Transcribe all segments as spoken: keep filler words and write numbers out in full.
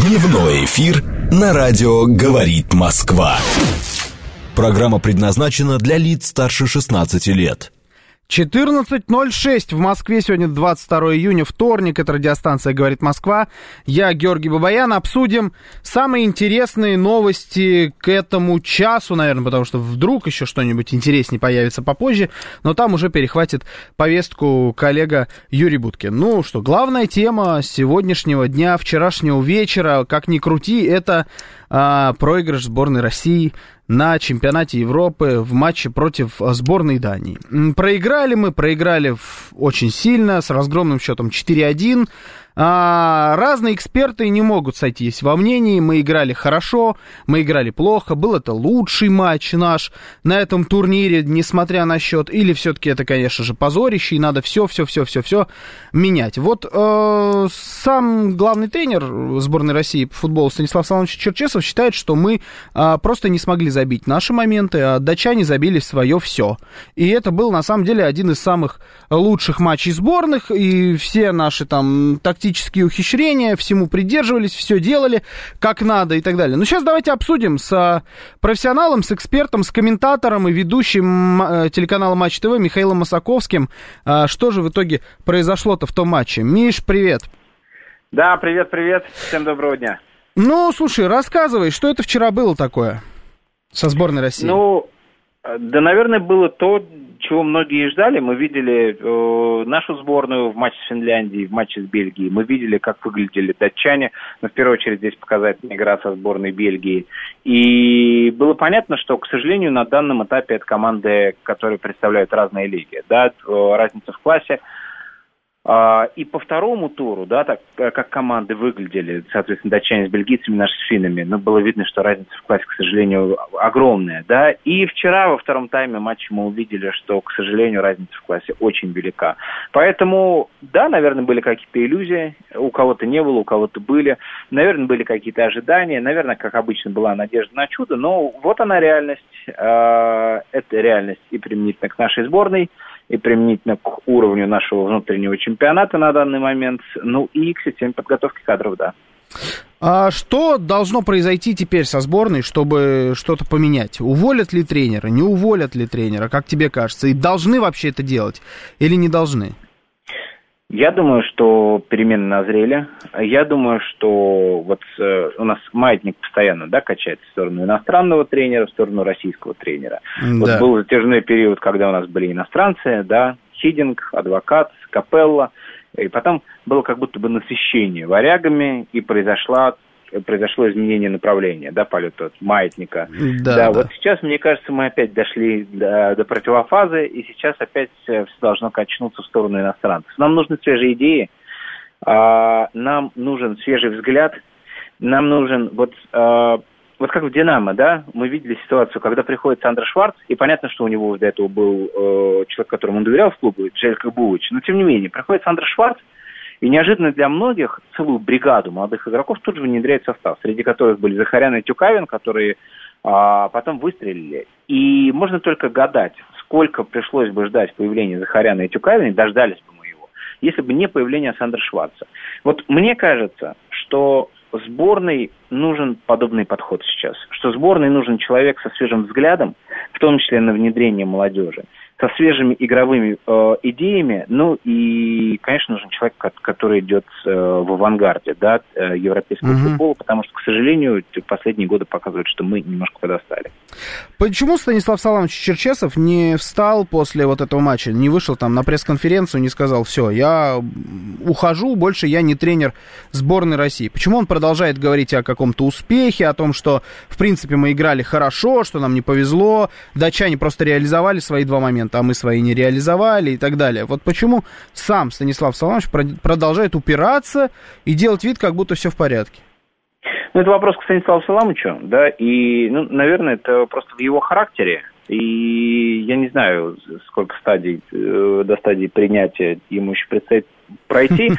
Дневной эфир на радио «Говорит Москва». Программа предназначена для лиц старше шестнадцати лет. четырнадцать ноль шесть в Москве, сегодня двадцать второго июня, вторник, это радиостанция «Говорит Москва». Я, Георгий Бабаян, обсудим самые интересные новости к этому часу, наверное, потому что вдруг еще что-нибудь интереснее появится попозже, но там уже перехватит повестку коллега Юрий Буткин. Ну что, главная тема сегодняшнего дня, вчерашнего вечера, как ни крути, это а, проигрыш сборной России на чемпионате Европы в матче против сборной Дании. Проиграли мы, проиграли очень сильно, с разгромным счетом четыре один. А, разные эксперты не могут сойтись во мнении. Мы играли хорошо, мы играли плохо. Был это лучший матч наш на этом турнире, несмотря на счет. Или все-таки это, конечно же, позорище, и надо все-все-все-все-все менять. Вот э, сам главный тренер сборной России по футболу Станислав Саламович Черчесов считает, что мы э, просто не смогли забить наши моменты, а датчане забили свое все. И это был, на самом деле, один из самых лучших матчей сборных, и все наши там тактические тактические ухищрения, всему придерживались, все делали как надо и так далее. Но сейчас давайте обсудим с профессионалом, с экспертом, с комментатором и ведущим телеканала Матч ТВ Михаилом Масаковским, что же в итоге произошло-то в том матче. Миш, привет. Да, привет-привет, всем доброго дня. Ну, слушай, рассказывай, что это вчера было такое со сборной России? Ну, да, наверное, было то, чего многие ждали. Мы видели э, нашу сборную в матче с Финляндией, в матче с Бельгией. Мы видели, как выглядели датчане. Но в первую очередь здесь показательная игра со сборной Бельгии. И было понятно, что, к сожалению, на данном этапе это команды, которые представляют разные лиги. Да, разница в классе. И по второму туру, да, так как команды выглядели, соответственно, датчане с бельгийцами, наши с финнами, но было видно, что разница в классе, к сожалению, огромная, да. И вчера во втором тайме матча мы увидели, что, к сожалению, разница в классе очень велика. Поэтому, да, наверное, были какие-то иллюзии, у кого-то не было, у кого-то были, наверное, были какие-то ожидания, наверное, как обычно, была надежда на чудо, но вот она реальность, это реальность и применительно к нашей сборной, и применительно к уровню нашего внутреннего чемпионата на данный момент, ну и к системе подготовки кадров, да. А что должно произойти теперь со сборной, чтобы что-то поменять? Уволят ли тренера, не уволят ли тренера, как тебе кажется? И должны вообще это делать или не должны? Я думаю, что перемены назрели. Я думаю, что вот э, у нас маятник постоянно, да, качается в сторону иностранного тренера, в сторону российского тренера. Да. Вот был затяжной период, когда у нас были иностранцы, да, Хидинг, Адвокат, Капелла, и потом было как будто бы насыщение варягами, и произошла произошло изменение направления, да, полета маятника. Да, да, вот сейчас, мне кажется, мы опять дошли до, до противофазы, и сейчас опять все должно качнуться в сторону иностранцев. Нам нужны свежие идеи, а, нам нужен свежий взгляд, нам нужен, вот, а, вот как в «Динамо», да, мы видели ситуацию, когда приходит Сандро Шварц, и понятно, что у него до этого был э, человек, которому он доверял в клубе, Джелько Бувич, но тем не менее, приходит Сандро Шварц, и неожиданно для многих целую бригаду молодых игроков тут же внедряет состав, среди которых были Захарян и Тюкавин, которые а, потом выстрелили. И можно только гадать, сколько пришлось бы ждать появления Захаряна и Тюкавина, и дождались бы мы его, если бы не появление Сандро Шварца. Вот мне кажется, что сборной нужен подобный подход сейчас, что сборной нужен человек со свежим взглядом, в том числе на внедрение молодежи, со свежими игровыми э, идеями, ну и, конечно, нужен человек, который идет э, в авангарде, да, э, европейского mm-hmm. футбола, потому что, к сожалению, последние годы показывают, что мы немножко подостали. Почему Станислав Саламович Черчесов не встал после вот этого матча, не вышел там на пресс-конференцию, не сказал: все, я ухожу, больше я не тренер сборной России? Почему он продолжает говорить о каком-то успехе, о том, что, в принципе, мы играли хорошо, что нам не повезло, датчане просто реализовали свои два момента, а мы свои не реализовали и так далее? Вот почему сам Станислав Саламович продолжает упираться и делать вид, как будто все в порядке? Ну, это вопрос к Станиславу Саламовичу, да, и, ну, наверное, это просто в его характере, и я не знаю, сколько стадий, э, до стадии принятия ему еще предстоит пройти,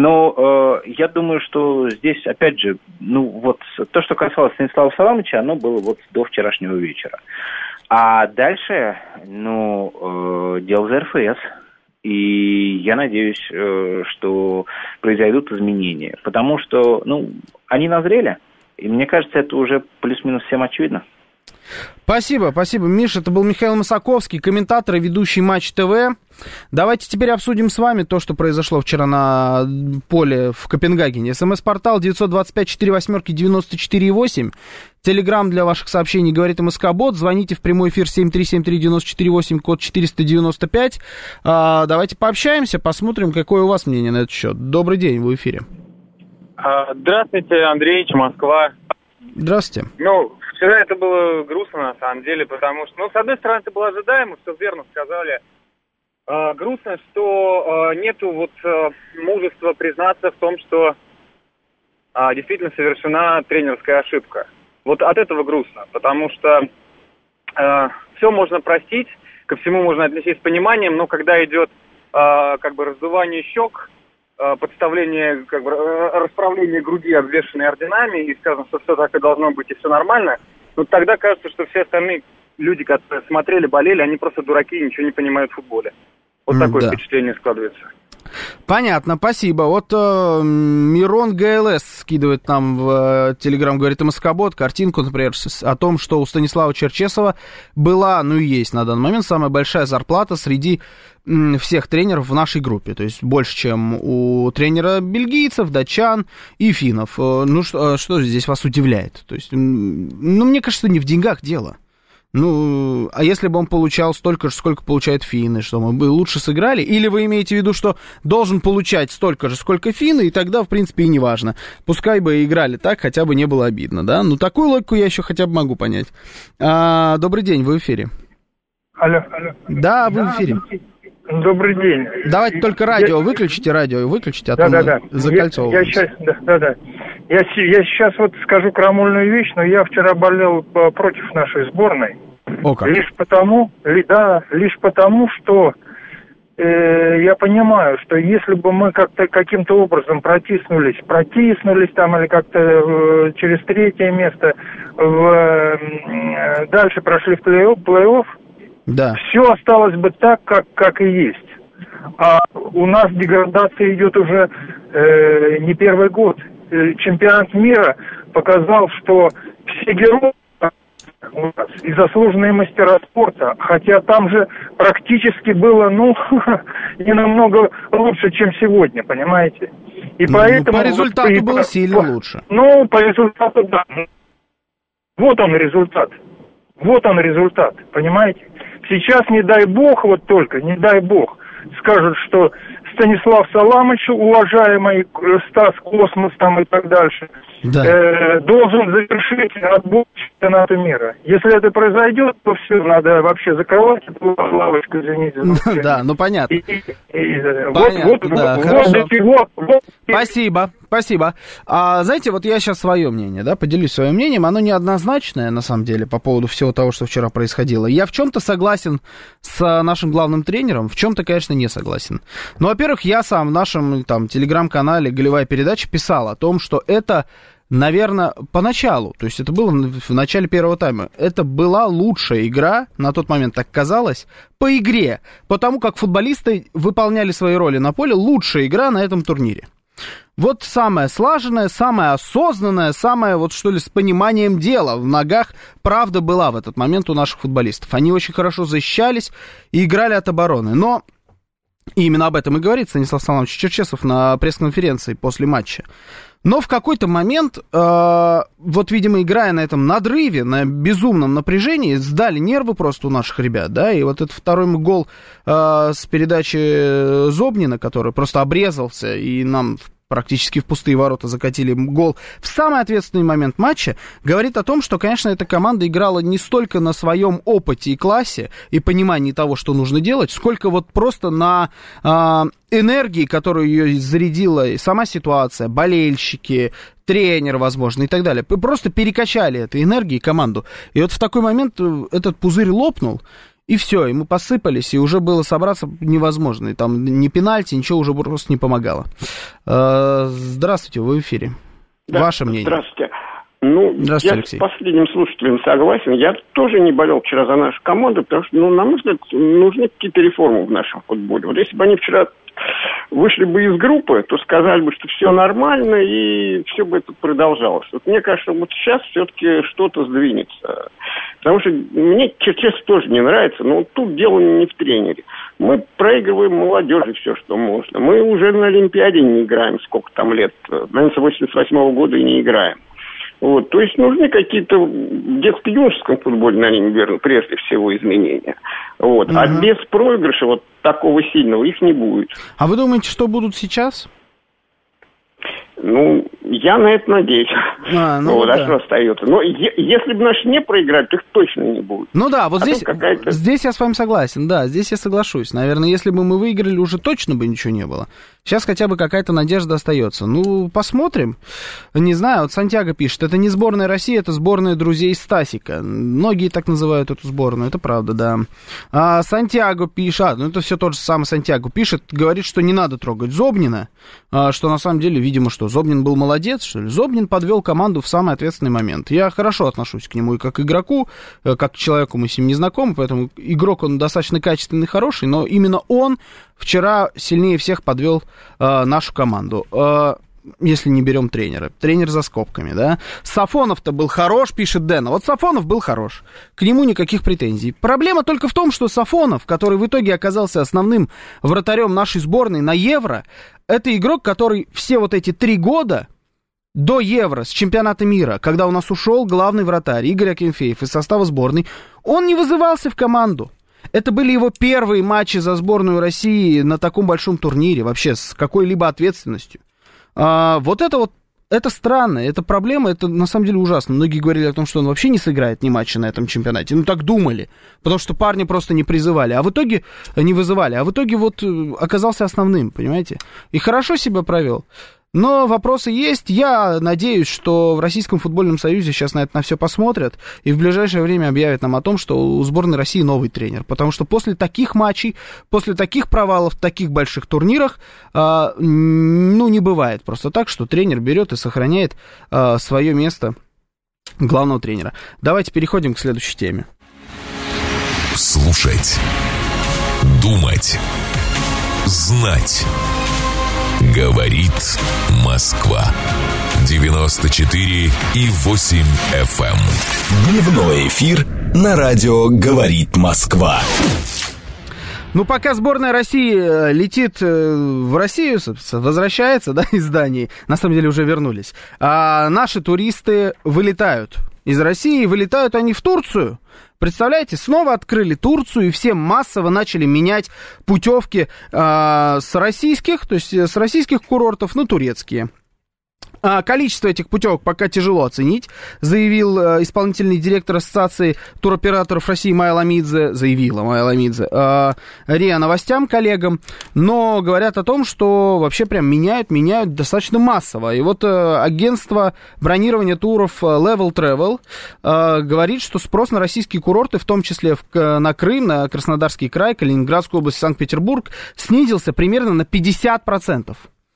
но э, я думаю, что здесь, опять же, ну, вот, то, что касалось Станислава Саламовича, оно было вот до вчерашнего вечера. А дальше, ну, э, дело за эр эф эс. И я надеюсь, что произойдут изменения. Потому что, ну, они назрели. И мне кажется, это уже плюс-минус всем очевидно. Спасибо, спасибо, Миша. Это был Михаил Масаковский, комментатор и ведущий Матч ТВ. Давайте теперь обсудим с вами то, что произошло вчера на поле в Копенгагене. СМС-портал девятьсот двадцать пять сорок восемь девяносто четыре восемь. Телеграм для ваших сообщений говорит МСК-бот. Звоните в прямой эфир семь три семь три девять четыре восемь, код четыреста девяносто пять. А, давайте пообщаемся, посмотрим, какое у вас мнение на этот счет. Добрый день, вы в эфире. Здравствуйте, Андреевич, Москва. Здравствуйте. Ну, вчера это было грустно, на самом деле, потому что, ну, с одной стороны, это было ожидаемо, все верно сказали. Э, грустно, что э, нету вот э, мужества признаться в том, что э, действительно совершена тренерская ошибка. Вот от этого грустно, потому что э, все можно простить, ко всему можно отнестись с пониманием, но когда идет э, как бы раздувание щек, подставление, как бы, расправление груди, обвешанной орденами, и сказано, что все так и должно быть, и все нормально, ну, тогда кажется, что все остальные люди, которые смотрели, болели, они просто дураки и ничего не понимают в футболе. Вот такое да. впечатление складывается. Понятно, спасибо. Вот э, Мирон ГЛС скидывает нам в э, Телеграм, говорит МСК-бот, картинку, например, с, о том, что у Станислава Черчесова была, ну и есть на данный момент, самая большая зарплата среди м, всех тренеров в нашей группе. То есть больше, чем у тренера бельгийцев, датчан и финнов. Э, ну, что, что здесь вас удивляет? То есть, м, ну, мне кажется, не в деньгах дело. Ну, а если бы он получал столько же, сколько получают финны, что мы бы лучше сыграли? Или вы имеете в виду, что должен получать столько же, сколько финны, и тогда, в принципе, и не важно. Пускай бы играли так, хотя бы не было обидно, да? Ну, такую логику я еще хотя бы могу понять. А, добрый день, вы в эфире. Алло, алло. Да, вы в эфире. Добрый день. Давайте только радио, я... выключите радио, выключите, а да, то да, да. закольцовываемся. Я, я сейчас, да, да, да. Я, я сейчас вот скажу крамольную вещь, но я вчера болел против нашей сборной. О, как. Лишь потому, ли, да, лишь потому, что э, я понимаю, что если бы мы как-то каким-то образом протиснулись, протиснулись там или как-то э, через третье место в, э, дальше прошли в плей-офф, плей-офф, да. все осталось бы так, как, как и есть. А у нас деградация идет уже э, не первый год. Чемпионат мира показал, что все герои и заслуженные мастера спорта, хотя там же практически было, ну, не намного лучше, чем сегодня, понимаете? И ну, поэтому... По результату вот, было по, сильно по, лучше. Ну, по результату, да. Вот он результат. Вот он результат, понимаете? Сейчас, не дай бог, вот только, не дай бог, скажут, что Станислав Саламович, уважаемый Стас Космос там и так дальше, да. э, должен завершить отбор чемпионата мира. Если это произойдет, то все, надо вообще закрывать эту лавочку, извините. Да, ну понятно. И, и, и, понятно, вот, вот, да, вот, хорошо. Вот, вот, вот. Спасибо, спасибо. А, знаете, вот я сейчас свое мнение, да, поделюсь своим мнением. Оно неоднозначное, на самом деле, по поводу всего того, что вчера происходило. Я в чем-то согласен с нашим главным тренером, в чем-то, конечно, не согласен. Ну, во-первых, я сам в нашем там телеграм-канале «Голевая передача» писал о том, что это, наверное, поначалу, то есть это было в начале первого тайма, это была лучшая игра, на тот момент так казалось, по игре, потому как футболисты выполняли свои роли на поле, лучшая игра на этом турнире. Вот самая слаженная, самая осознанная, самая вот что ли с пониманием дела в ногах правда была в этот момент у наших футболистов. Они очень хорошо защищались и играли от обороны, но... И именно об этом и говорит Станислав Саламович Черчесов на пресс-конференции после матча. Но в какой-то момент, э, вот, видимо, играя на этом надрыве, на безумном напряжении, сдали нервы просто у наших ребят, да, и вот этот второй гол э, с передачи Зобнина, который просто обрезался, и нам практически в пустые ворота закатили гол в самый ответственный момент матча, говорит о том, что, конечно, эта команда играла не столько на своем опыте и классе и понимании того, что нужно делать, сколько вот просто на э, энергии, которую ее зарядила сама ситуация, болельщики, тренер, возможно, и так далее. Просто перекачали этой энергией команду. И вот в такой момент этот пузырь лопнул, и все, и мы посыпались, и уже было собраться невозможно. И там ни пенальти, ничего уже просто не помогало. Здравствуйте, вы в эфире. Да, ваше мнение. Здравствуйте. Ну, я с последним слушателем согласен. Я тоже не болел вчера за нашу команду, потому что, ну, на мой взгляд, нужны какие-то реформы в нашем футболе. Вот если бы они вчера вышли бы из группы, то сказали бы, что все нормально, и все бы это продолжалось. Вот мне кажется, вот сейчас все-таки что-то сдвинется. Потому что мне, честно, тоже не нравится, но тут дело не в тренере. Мы проигрываем молодежи все, что можно. Мы уже на Олимпиаде не играем, сколько там лет. Наверное, с восемьдесят восьмого года и не играем. Вот, то есть нужны какие-то в детско-юношеском футболе, наверное, прежде всего изменения. Вот. Угу. А без проигрыша вот такого сильного их не будет. А вы думаете, что будут сейчас? Ну, я на это надеюсь. А, ну вот, да. А что остается? Но е- если бы наши не проиграли, то их точно не будет. Ну да, вот а здесь, здесь я с вами согласен, да, здесь я соглашусь. Наверное, если бы мы выиграли, уже точно бы ничего не было. Сейчас хотя бы какая-то надежда остается. Ну, посмотрим. Не знаю, вот Сантьяго пишет, это не сборная России, это сборная друзей Стасика. Многие так называют эту сборную, это правда, да. А Сантьяго пишет, а, ну это все тот же самый Сантьяго пишет, говорит, что не надо трогать Зобнина, а, что на самом деле, видимо, что Зобнин был молодец, что ли. Зобнин подвел команду в самый ответственный момент. Я хорошо отношусь к нему и как к игроку, как к человеку, мы с ним не знакомы, поэтому игрок он достаточно качественный, хороший, но именно он вчера сильнее всех подвел э, нашу команду. Э, если не берем тренера. Тренер за скобками, да. Сафонов-то был хорош, пишет Дэн. Вот Сафонов был хорош. К нему никаких претензий. Проблема только в том, что Сафонов, который в итоге оказался основным вратарем нашей сборной на Евро, это игрок, который все вот эти три года до Евро, с чемпионата мира, когда у нас ушел главный вратарь Игорь Акинфеев из состава сборной, он не вызывался в команду. Это были его первые матчи за сборную России на таком большом турнире, вообще с какой-либо ответственностью. А, вот это вот, это странно, это проблема, это на самом деле ужасно. Многие говорили о том, что он вообще не сыграет ни матча на этом чемпионате. Ну, так думали, потому что парни просто не призывали, а в итоге не вызывали. А в итоге вот оказался основным, понимаете? И хорошо себя провел. Но вопросы есть. Я надеюсь, что в Российском футбольном союзе сейчас на это на все посмотрят и в ближайшее время объявят нам о том, что у сборной России новый тренер. Потому что после таких матчей, после таких провалов в таких больших турнирах, э, ну, не бывает просто так, что тренер берет и сохраняет э, свое место главного тренера. Давайте переходим к следующей теме. Слушать, думать, знать. Говорит Москва. девяносто четыре и восемь эф эм. Дневной эфир на радио «Говорит Москва». Ну, пока сборная России летит в Россию, возвращается, да, из Дании, на самом деле уже вернулись, а наши туристы вылетают из России, вылетают они в Турцию. Представляете, снова открыли Турцию, и все массово начали менять путевки э, с российских, то есть с российских курортов на турецкие. А количество этих путевок пока тяжело оценить, заявил э, исполнительный директор Ассоциации туроператоров России Майя Ламидзе, заявила Майя Ламидзе, э, РИА Новостям, коллегам, но говорят о том, что вообще прям меняют, меняют достаточно массово. И вот э, агентство бронирования туров Level Travel э, говорит, что спрос на российские курорты, в том числе в, на Крым, на Краснодарский край, Калининградскую область, Санкт-Петербург, снизился примерно на пятьдесят процентов.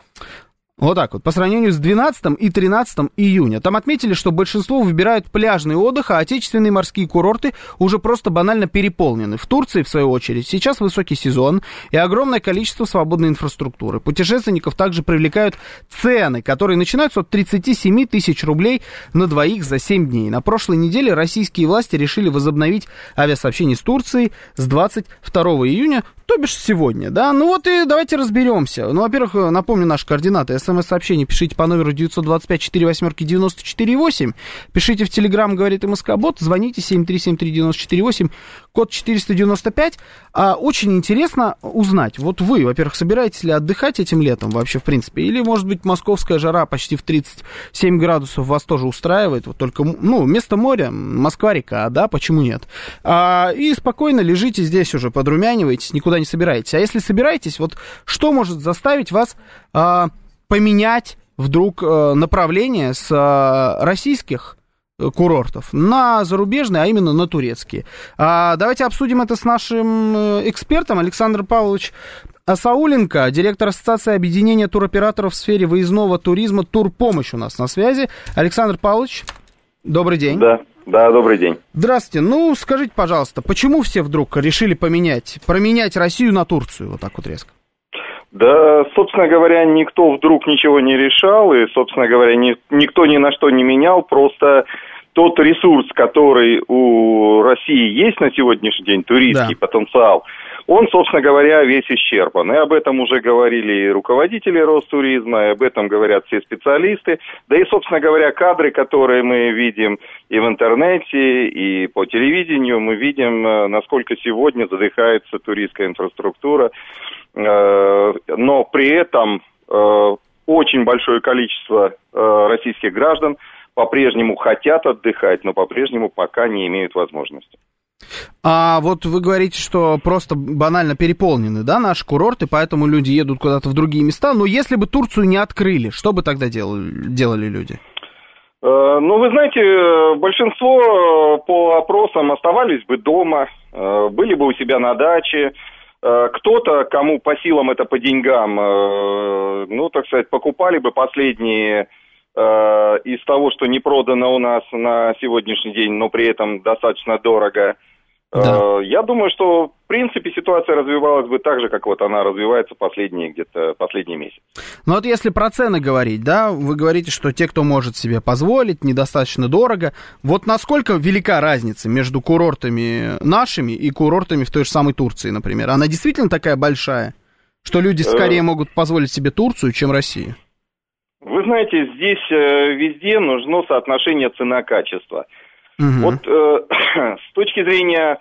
Вот так вот, по сравнению с двенадцатым и тринадцатым июня. Там отметили, что большинство выбирают пляжный отдых, а отечественные морские курорты уже просто банально переполнены. В Турции, в свою очередь, сейчас высокий сезон и огромное количество свободной инфраструктуры. Путешественников также привлекают цены, которые начинаются от тридцати семи тысяч рублей на двоих за семь дней. На прошлой неделе российские власти решили возобновить авиасообщение с Турцией с двадцать второго июня, то бишь сегодня, да. Ну вот и давайте разберемся. Ну, во-первых, напомню наши координаты. СМС-сообщение пишите по номеру девятьсот двадцать пять сорок восемь девяносто четыре восемь. Пишите в Телеграм, говорит МСК-бот. Звоните семь три семь три девять четыре восемь, код четыреста девяносто пять. А, очень интересно узнать, вот вы, во-первых, собираетесь ли отдыхать этим летом вообще, в принципе? Или, может быть, московская жара почти в тридцать семь градусов вас тоже устраивает? Вот только, ну, вместо моря Москва-река, да, почему нет? А, и спокойно лежите здесь уже, подрумяниваетесь, никуда не собираетесь. А если собираетесь, вот что может заставить вас а, поменять вдруг а, направление с а, российских курортов на зарубежные, а именно на турецкие? А, давайте обсудим это с нашим экспертом. Александр Павлович Асауленко, директор Ассоциации объединения туроператоров в сфере выездного туризма «Турпомощь» у нас на связи. Александр Павлович. Добрый день. Да, да, добрый день. Здравствуйте. Ну, скажите, пожалуйста, почему все вдруг решили поменять, променять Россию на Турцию вот так вот резко? Да, собственно говоря, никто вдруг ничего не решал, и, собственно говоря, ни, никто ни на что не менял, просто тот ресурс, который у России есть на сегодняшний день, туристский да. потенциал, он, собственно говоря, весь исчерпан. И об этом уже говорили и руководители Ростуризма, и об этом говорят все специалисты. Да и, собственно говоря, кадры, которые мы видим и в интернете, и по телевидению, мы видим, насколько сегодня задыхается туристская инфраструктура. Но при этом очень большое количество российских граждан по-прежнему хотят отдыхать, но по-прежнему пока не имеют возможности. А вот вы говорите, что просто банально переполнены, да, наши курорты, поэтому люди едут куда-то в другие места. Но если бы Турцию не открыли, что бы тогда делали, делали люди? Ну, вы знаете, большинство по опросам оставались бы дома, были бы у себя на даче. Кто-то, кому по силам это по деньгам, ну, так сказать, покупали бы последние из того, что не продано у нас на сегодняшний день, но при этом достаточно дорого. Да. Я думаю, что, в принципе, ситуация развивалась бы так же, как вот она развивается последние где-то последний месяц. Ну вот если про цены говорить, да, вы говорите, что те, кто может себе позволить, недостаточно дорого. Вот насколько велика разница между курортами нашими и курортами в той же самой Турции, например? Она действительно такая большая, что люди скорее могут позволить себе Турцию, чем Россию? Вы знаете, здесь везде нужно соотношение цена-качество. Угу. Вот э, с точки зрения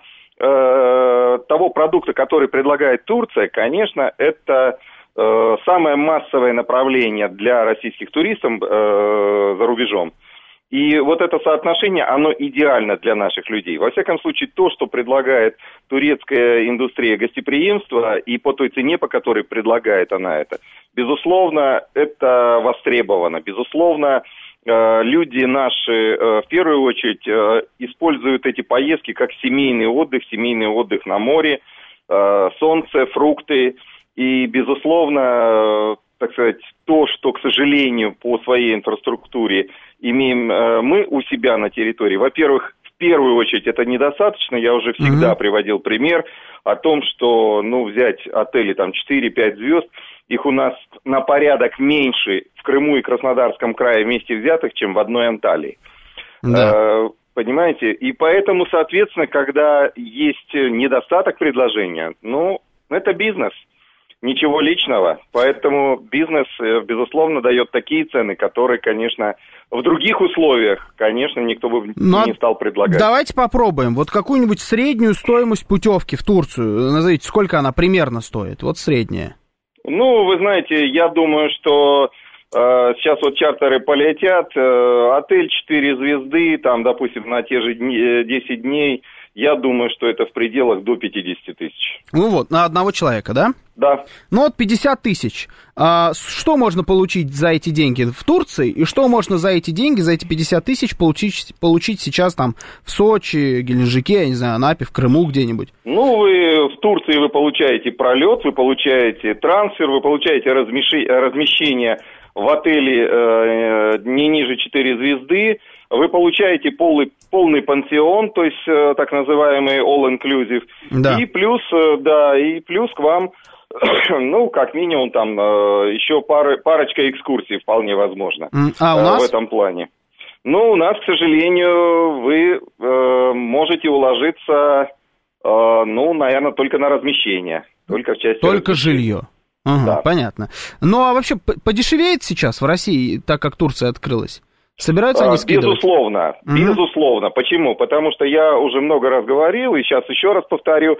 э, того продукта, который предлагает Турция, конечно, это э, самое массовое направление для российских туристов э, за рубежом. И вот это соотношение, оно идеально для наших людей. Во всяком случае, то, что предлагает турецкая индустрия гостеприимства, и по той цене, по которой предлагает она это, безусловно, это востребовано. Безусловно, люди наши в первую очередь используют эти поездки как семейный отдых, семейный отдых на море, солнце, фрукты. И, безусловно, так сказать, то, что, к сожалению, по своей инфраструктуре имеем мы у себя на территории, во-первых, в первую очередь это недостаточно. Я уже всегда mm-hmm. приводил пример о том, что, ну, взять отели там четыре-пять звезд, их у нас на порядок меньше в Крыму и Краснодарском крае вместе взятых, чем в одной Анталии. Да. Понимаете? И поэтому, соответственно, когда есть недостаток предложения, ну, это бизнес. Ничего личного. Поэтому бизнес, безусловно, дает такие цены, которые, конечно, в других условиях, конечно, никто бы Но не стал предлагать. Давайте попробуем. Вот какую-нибудь среднюю стоимость путевки в Турцию. Назовите, сколько она примерно стоит? Вот средняя. Ну, вы знаете, я думаю, что э, сейчас вот чартеры полетят, э, отель четыре звезды, там, допустим, на те же дни, десять дней, я думаю, что это в пределах до пятьдесят тысяч. Ну вот, на одного человека, да? Да. Ну вот пятьдесят тысяч. А что можно получить за эти деньги в Турции, и что можно за эти деньги, за эти пятьдесят тысяч получить, получить сейчас там в Сочи, Геленджике, я не знаю, Анапе, в Крыму где-нибудь? Ну, вы в Турции вы получаете пролет, вы получаете трансфер, вы получаете размещи, размещение в отеле э, не ниже четыре звезды, вы получаете полный, полный пансион, то есть э, так называемый all-inclusive, да. и плюс, э, да, и плюс к вам, ну, как минимум, там э, еще пары, парочка экскурсий вполне возможно а у нас? э, в этом плане. Ну, у нас, к сожалению, вы э, можете уложиться, э, ну, наверное, только на размещение, только в части Только жилье. Ага, да. Понятно. Ну, а вообще подешевеет сейчас в России, так как Турция открылась? Собираются они скидывать? Безусловно, mm-hmm. безусловно. Почему? Потому что я уже много раз говорил, и сейчас еще раз повторю,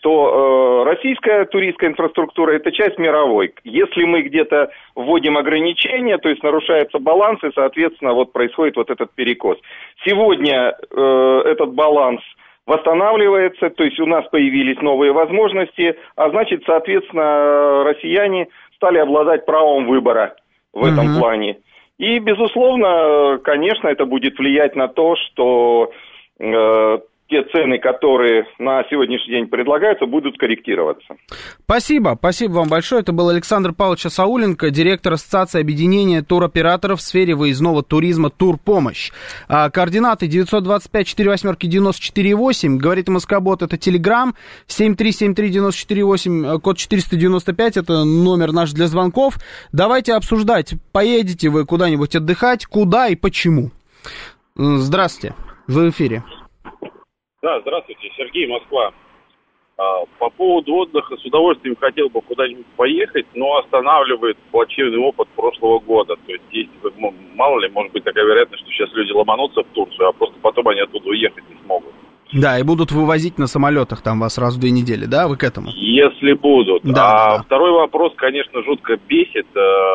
что э, российская туристская инфраструктура – это часть мировой. Если мы где-то вводим ограничения, то есть нарушается баланс, и, соответственно, вот происходит вот этот перекос. Сегодня э, этот баланс восстанавливается, то есть у нас появились новые возможности, а значит, соответственно, россияне стали обладать правом выбора в mm-hmm. этом плане. И, безусловно, конечно, это будет влиять на то, что э, те цены, которые на сегодняшний день предлагаются, будут корректироваться. Спасибо, спасибо вам большое. Это был Александр Павлович Асауленко, директор Ассоциации объединения туроператоров в сфере выездного туризма «Турпомощь». А, координаты девятьсот двадцать пять сорок восемь девяносто четыре восемь. Говорит МСК-бот, это Телеграм. семь три семь три девять четыре восемь, код четыреста девяносто пять, это номер наш для звонков. Давайте обсуждать, поедете вы куда-нибудь отдыхать, куда и почему. Здравствуйте, вы в эфире. Да, здравствуйте, Сергей, Москва. А, по поводу отдыха с удовольствием хотел бы куда-нибудь поехать, но останавливает плачевный опыт прошлого года. То есть, есть, мало ли, может быть такая вероятность, что сейчас люди ломанутся в Турцию, а просто потом они оттуда уехать не смогут. Да, и будут вывозить на самолетах там вас раз в две недели, да, вы к этому? Если будут. Да, а да. Второй вопрос, конечно, жутко бесит.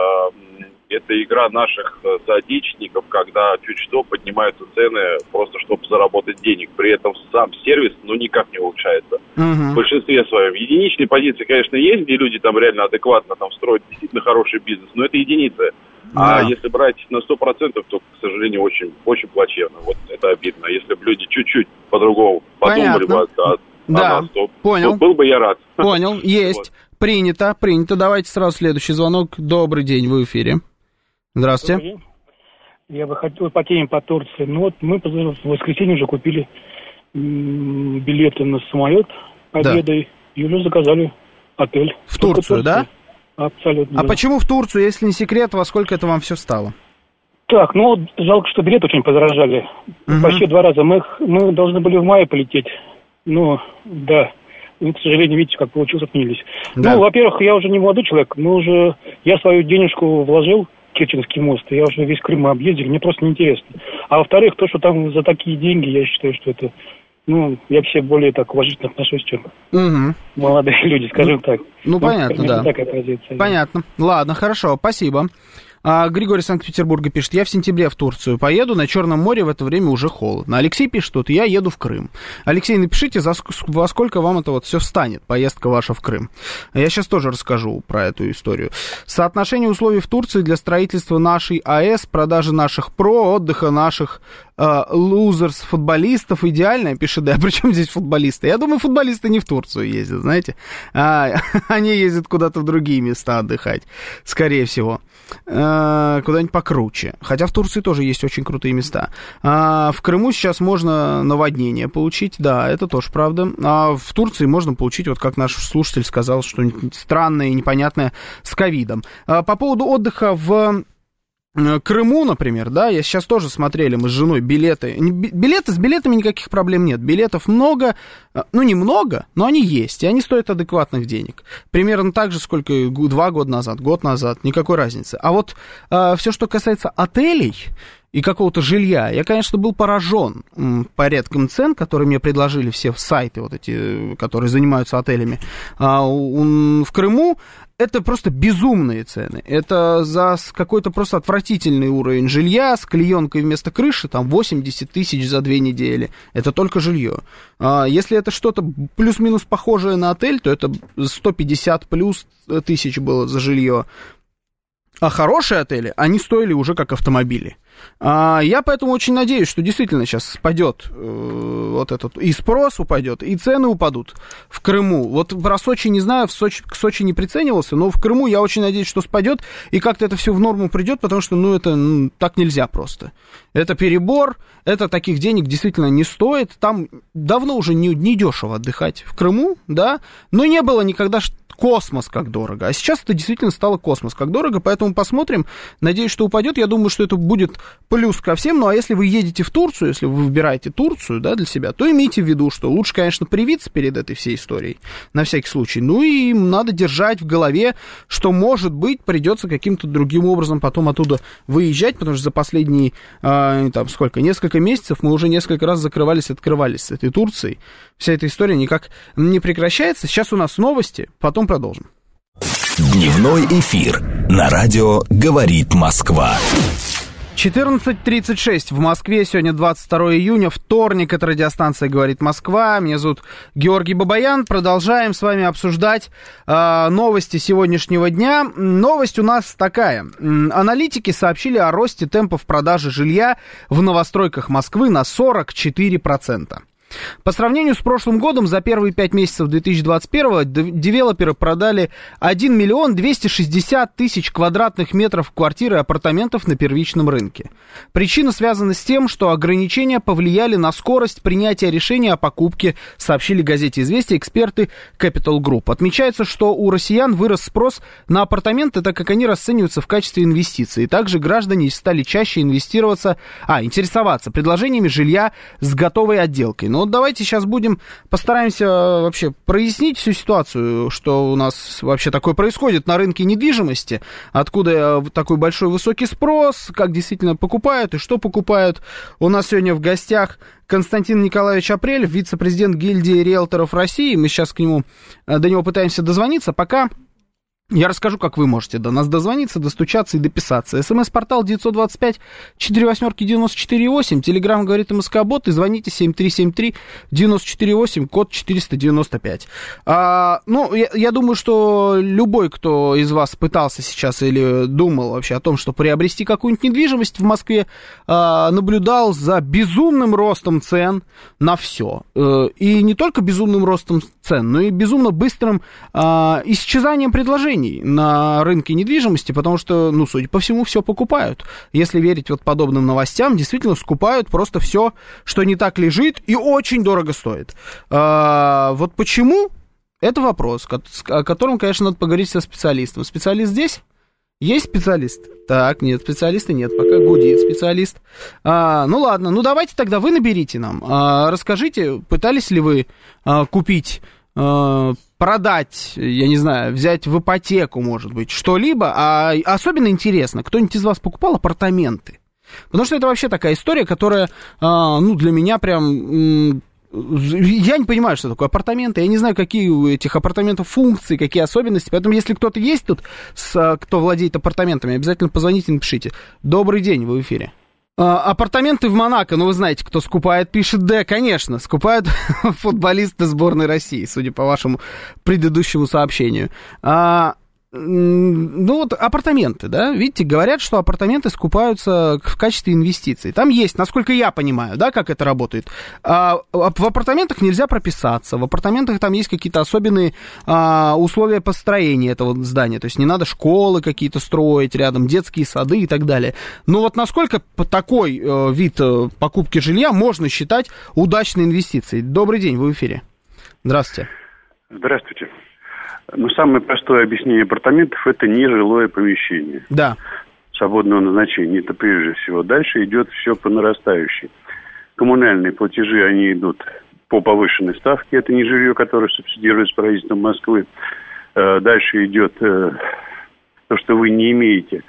Это игра наших соотечественников, когда чуть что поднимаются цены просто, чтобы заработать денег. При этом сам сервис, ну, никак не улучшается. Угу. В большинстве своем. Единичные позиции, конечно, есть, где люди там реально адекватно там строят действительно хороший бизнес, но это единицы. Да. А если брать на сто процентов, то, к сожалению, очень, очень плачевно. Вот это обидно. Если бы люди чуть-чуть по-другому подумали бы о, о, да. о нас, то, Понял. то был бы я рад. Понял, есть. Вот. Принято, принято. Давайте сразу следующий звонок. Добрый день, вы в эфире. Здравствуйте. Я бы хотел по теме по Турции. Ну вот мы в воскресенье уже купили билеты на самолет обедой, да. И уже заказали отель. В Турцию, да? Абсолютно. А да. почему в Турцию, если не секрет, во сколько это вам все стало? Так, ну жалко, что билеты очень подорожали. Угу. Почти два раза. Мы, мы должны были в мае полететь. Ну, да. Ну, к сожалению, видите, как получилось, отменились. Да. Ну, во-первых, я уже не молодой человек, но уже я свою денежку вложил в Керченский мост, и я уже весь Крым объездил, мне просто неинтересно. А во-вторых, то, что там за такие деньги, я считаю, что это, ну, я к себе более так уважительно отношусь, чем угу. молодые люди, скажем ну, так. Ну, ну понятно, да. Такая позиция. Понятно. Ладно, хорошо, спасибо. А, Григорий из Санкт-Петербурга пишет, я в сентябре в Турцию поеду, на Черном море в это время уже холодно. Алексей пишет, тут я еду в Крым. Алексей, напишите, за, во сколько вам это вот все встанет, поездка ваша в Крым. Я сейчас тоже расскажу про эту историю. Соотношение условий в Турции для строительства нашей АЭС, продажи наших ПРО, отдыха наших лузерс, футболистов идеальная, пишет, да, причем здесь футболисты? Я думаю, футболисты не в Турцию ездят, знаете, а, они ездят куда-то в другие места отдыхать, скорее всего, а, куда-нибудь покруче, хотя в Турции тоже есть очень крутые места. А, в Крыму сейчас можно наводнение получить, да, это тоже правда, а в Турции можно получить, вот как наш слушатель сказал, что-нибудь странное и непонятное с ковидом. А, по поводу отдыха в Крыму, например, да, я сейчас тоже смотрели, мы с женой билеты, билеты, с билетами никаких проблем нет, билетов много, ну, немного, но они есть, и они стоят адекватных денег, примерно так же, сколько два года назад, год назад, никакой разницы, а вот э, все, что касается отелей и какого-то жилья, я, конечно, был поражен порядком цен, которые мне предложили все сайты, вот эти, которые занимаются отелями, а, у, в Крыму. Это просто безумные цены. Это за какой-то просто отвратительный уровень жилья с клеенкой вместо крыши, там восемьдесят тысяч за две недели. Это только жилье. А если это что-то плюс-минус похожее на отель, то это сто пятьдесят плюс тысяч было за жилье. А хорошие отели, они стоили уже как автомобили. А я поэтому очень надеюсь, что действительно сейчас спадет э, вот этот, и спрос упадет, и цены упадут в Крыму. Вот про Сочи не знаю, в Сочи, к Сочи не приценивался, но в Крыму я очень надеюсь, что спадет, и как-то это все в норму придет, потому что, ну, это ну, так нельзя просто. Это перебор, это таких денег действительно не стоит. Там давно уже не, не дешево отдыхать в Крыму, да, но не было никогда космос как дорого. А сейчас это действительно стало космос как дорого, поэтому посмотрим. Надеюсь, что упадет. Я думаю, что это будет плюс ко всем. Ну, а если вы едете в Турцию, если вы выбираете Турцию, да, для себя, то имейте в виду, что лучше, конечно, привиться перед этой всей историей, на всякий случай. Ну, и надо держать в голове, что, может быть, придется каким-то другим образом потом оттуда выезжать, потому что за последние, э, там, сколько, несколько месяцев мы уже несколько раз закрывались, открывались с этой Турцией. Вся эта история никак не прекращается. Сейчас у нас новости, потом продолжим. Дневной эфир на радио «Говорит Москва». четырнадцать тридцать шесть в Москве, сегодня двадцать второе июня, вторник, это радиостанция «Говорит Москва», меня зовут Георгий Бабаян, продолжаем с вами обсуждать э, новости сегодняшнего дня. Новость у нас такая, аналитики сообщили о росте темпов продажи жилья в новостройках Москвы на сорок четыре процента. По сравнению с прошлым годом, за первые пять месяцев две тысячи двадцать первого девелоперы продали один миллион двести шестьдесят тысяч квадратных метров квартир и апартаментов на первичном рынке. Причина связана с тем, что ограничения повлияли на скорость принятия решения о покупке, сообщили газете «Известия» эксперты Capital Group. Отмечается, что у россиян вырос спрос на апартаменты, так как они расцениваются в качестве инвестиций. Также граждане стали чаще инвестироваться, а, интересоваться предложениями жилья с готовой отделкой. Но вот давайте сейчас будем, постараемся вообще прояснить всю ситуацию, что у нас вообще такое происходит на рынке недвижимости, откуда такой большой высокий спрос, как действительно покупают и что покупают. У нас сегодня в гостях Константин Николаевич Апрелев, вице-президент гильдии риэлторов России. Мы сейчас к нему, до него пытаемся дозвониться, пока... Я расскажу, как вы можете до нас дозвониться, достучаться и дописаться. СМС-портал девятьсот двадцать пять четыре восьмерки девяносто четыре восемь. Телеграм говорит МСК-бот. И звоните семь три семь три девяносто четыре восемь, код четыреста девяносто пять. А, ну, я, я думаю, что любой, кто из вас пытался сейчас или думал вообще о том, что приобрести какую-нибудь недвижимость в Москве, а, наблюдал за безумным ростом цен на все. И не только безумным ростом цен, но и безумно быстрым а, исчезанием предложений на рынке недвижимости, потому что, ну, судя по всему, все покупают. Если верить вот подобным новостям, действительно скупают просто все, что не так лежит и очень дорого стоит. А, вот почему? Это вопрос, о котором, конечно, надо поговорить со специалистом. Специалист здесь? Есть специалист? Так, нет, специалиста нет, пока гудит специалист. А, ну ладно, ну давайте тогда вы наберите нам. А, расскажите, пытались ли вы а, купить... А, продать, я не знаю, взять в ипотеку, может быть, что-либо, а особенно интересно, кто-нибудь из вас покупал апартаменты? Потому что это вообще такая история, которая, а, ну, для меня прям... Я не понимаю, что такое апартаменты, я не знаю, какие у этих апартаментов функции, какие особенности, поэтому если кто-то есть тут, с, кто владеет апартаментами, обязательно позвоните и напишите. Добрый день, вы в эфире. Апартаменты в Монако, ну вы знаете, кто скупает, пишет Д, конечно, скупают футболисты сборной России, судя по вашему предыдущему сообщению. А, ну вот апартаменты, да, видите, говорят, что апартаменты скупаются в качестве инвестиций. Там есть, насколько я понимаю, да, как это работает. А, в апартаментах нельзя прописаться, в апартаментах там есть какие-то особенные а, условия построения этого здания, то есть не надо школы какие-то строить рядом, детские сады и так далее. Но вот насколько такой э, вид э, покупки жилья можно считать удачной инвестицией? Добрый день, вы в эфире. Здравствуйте. Здравствуйте. Ну, самое простое объяснение апартаментов – это нежилое помещение. Да. Свободного назначения. Это прежде всего. Дальше идет все по нарастающей. Коммунальные платежи, они идут по повышенной ставке. Это не жилье, которое субсидируется правительством Москвы. Дальше идет то, что вы не имеете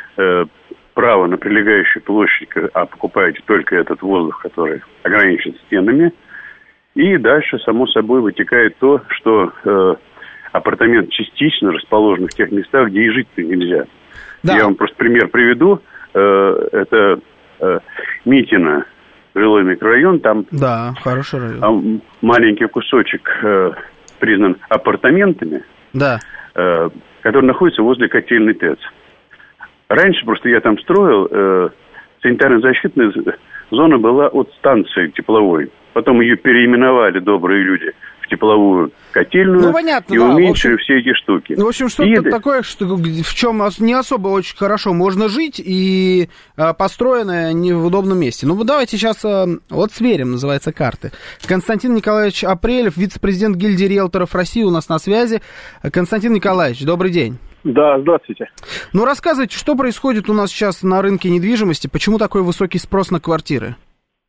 права на прилегающую площадь, а покупаете только этот воздух, который ограничен стенами. И дальше, само собой, вытекает то, что... апартамент частично расположен в тех местах, где и жить-то нельзя. Да. Я вам просто пример приведу. Это Митино, жилой микрорайон. Там да, хороший район. Маленький кусочек признан апартаментами, да. который находится возле котельной ТЭЦ. Раньше просто я там строил, санитарно-защитная зона была от станции тепловой. Потом ее переименовали добрые люди в тепловую котельную, ну, понятно, и да, уменьшили общем, все эти штуки. Ну, в общем, что-то и... такое, что, в чем не особо очень хорошо можно жить, и а, построенное не в удобном месте. Ну, давайте сейчас а, вот сверим, называется, карты. Константин Николаевич Апрелев, вице-президент гильдии риэлторов России, у нас на связи. Константин Николаевич, добрый день. Да, здравствуйте. Ну, рассказывайте, что происходит у нас сейчас на рынке недвижимости, почему такой высокий спрос на квартиры?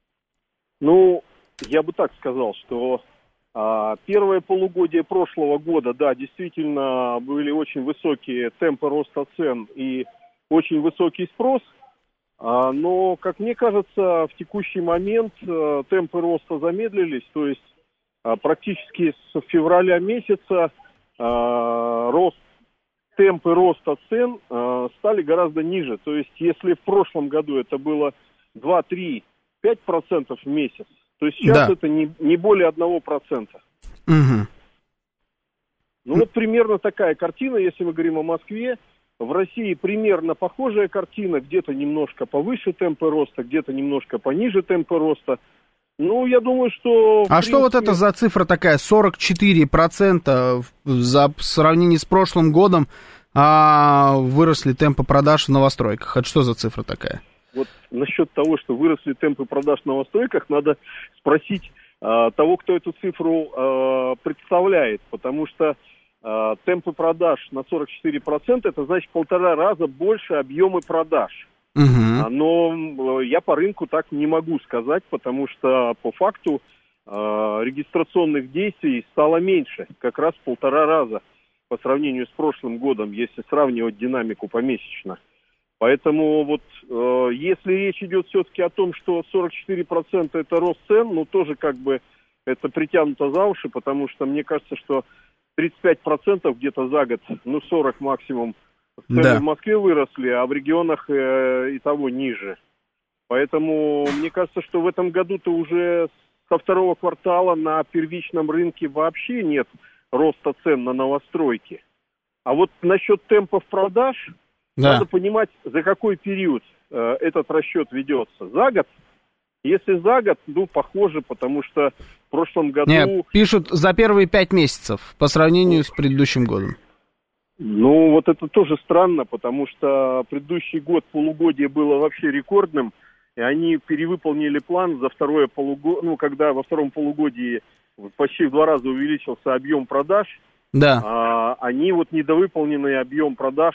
Ну, я бы так сказал, что а, первое полугодие прошлого года, да, действительно были очень высокие темпы роста цен и очень высокий спрос, а, но, как мне кажется, в текущий момент а, темпы роста замедлились, то есть а, практически с февраля месяца а, рост, темпы роста цен а, стали гораздо ниже, то есть если в прошлом году это было два, три, пять процентов в месяц, то есть сейчас да. это не, не более одного процента. Угу. Ну вот примерно такая картина, если мы говорим о Москве. В России примерно похожая картина, где-то немножко повыше темпы роста, где-то немножко пониже темпы роста. Ну, я думаю, что... А принципе... что вот это за цифра такая, сорок четыре процента за, в сравнении с прошлым годом а, выросли темпы продаж в новостройках? Это что за цифра такая? Вот насчет того, что выросли темпы продаж в новостройках, надо спросить а, того, кто эту цифру а, представляет, потому что а, темпы продаж на сорок четыре процента, это значит полтора раза больше объемы продаж. Uh-huh. Но я по рынку так не могу сказать, потому что по факту э, регистрационных действий стало меньше, как раз в полтора раза по сравнению с прошлым годом, если сравнивать динамику помесячно. Поэтому вот э, если речь идет все-таки о том, что сорок четыре процента это рост цен, ну тоже как бы это притянуто за уши, потому что мне кажется, что тридцать пять процентов где-то за год, ну сорок максимум, цены да. в Москве выросли, а в регионах э, и того ниже. Поэтому мне кажется, что в этом году-то уже со второго квартала на первичном рынке вообще нет роста цен на новостройки. А вот насчет темпов продаж, да. надо понимать, за какой период э, этот расчет ведется. За год? Если за год, ну, похоже, потому что в прошлом году... Нет, пишут за первые пять месяцев по сравнению с предыдущим годом. Ну, вот это тоже странно, потому что предыдущий год полугодие было вообще рекордным, и они перевыполнили план за второе полугодие, ну, когда во втором полугодии почти в два раза увеличился объем продаж, да. а, они вот недовыполненный объем продаж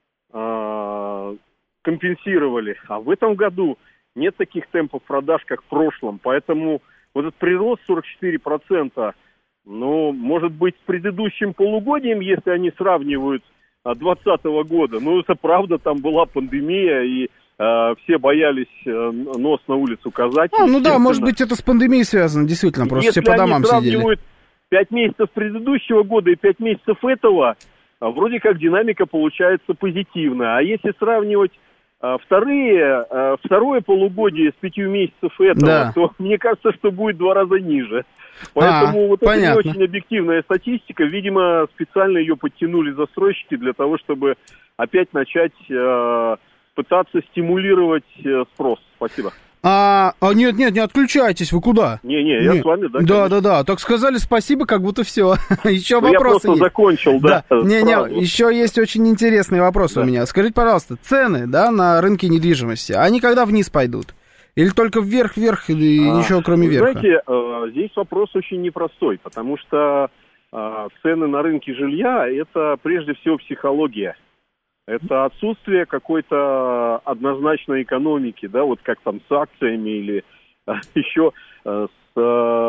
а, компенсировали. А в этом году нет таких темпов продаж, как в прошлом, поэтому вот этот прирост сорок четыре процента, ну, может быть, с предыдущим полугодием, если они сравнивают двадцатого года, ну, это правда, там была пандемия, и э, все боялись э, нос на улицу казать. А, ну да, может быть, это с пандемией связано, действительно, просто если все по домам сидели. Если они сравнивают пять месяцев предыдущего года и пять месяцев этого, вроде как динамика получается позитивная. А если сравнивать э, вторые, э, второе полугодие с пятью месяцев этого, да. то мне кажется, что будет в два раза ниже. Поэтому а, вот понятно. Это не очень объективная статистика. Видимо, специально ее подтянули застройщики для того, чтобы опять начать э, пытаться стимулировать э, спрос. Спасибо. А, а нет, нет, не отключайтесь, вы куда? Не, не, я нет. с вами, да. Да, да, да. Так сказали спасибо, как будто все. Еще вопросы. Я просто есть. закончил, да. да. Не, не, еще есть очень интересный вопрос да. у меня. Скажите, пожалуйста, цены, да, на рынке недвижимости, они когда вниз пойдут? Или только вверх-вверх, или а, ничего кроме верха? Знаете, э, здесь вопрос очень непростой, потому что э, цены на рынке жилья – это прежде всего психология. Это отсутствие какой-то однозначной экономики, да, вот как там с акциями или э, еще э, с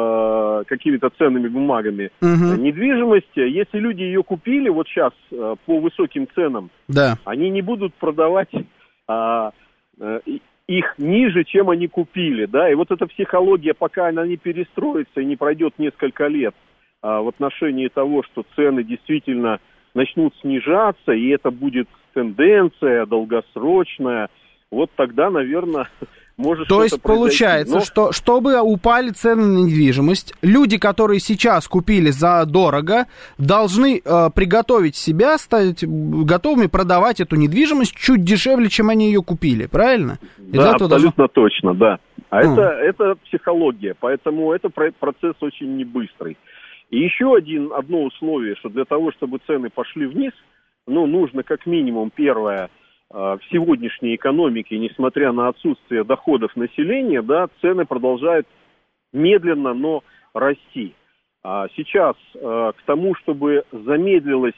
э, какими-то ценными бумагами. Угу. Недвижимость, если люди ее купили вот сейчас э, по высоким ценам, да. они не будут продавать... Э, э, их ниже, чем они купили, да, и вот эта психология, пока она не перестроится и не пройдет несколько лет а, в отношении того, что цены действительно начнут снижаться, и это будет тенденция долгосрочная, вот тогда, наверное, может То что-то есть получается, Но... что чтобы упали цены на недвижимость, люди, которые сейчас купили за дорого, должны э, приготовить себя, стать готовыми продавать эту недвижимость чуть дешевле, чем они ее купили, правильно? Да, абсолютно должно... точно, да. А mm. это, это психология, поэтому это процесс очень небыстрый. И еще один, одно условие, что для того, чтобы цены пошли вниз, ну, нужно как минимум первое, в сегодняшней экономике, несмотря на отсутствие доходов населения, да, цены продолжают медленно, но расти. А сейчас к тому, чтобы замедлилось,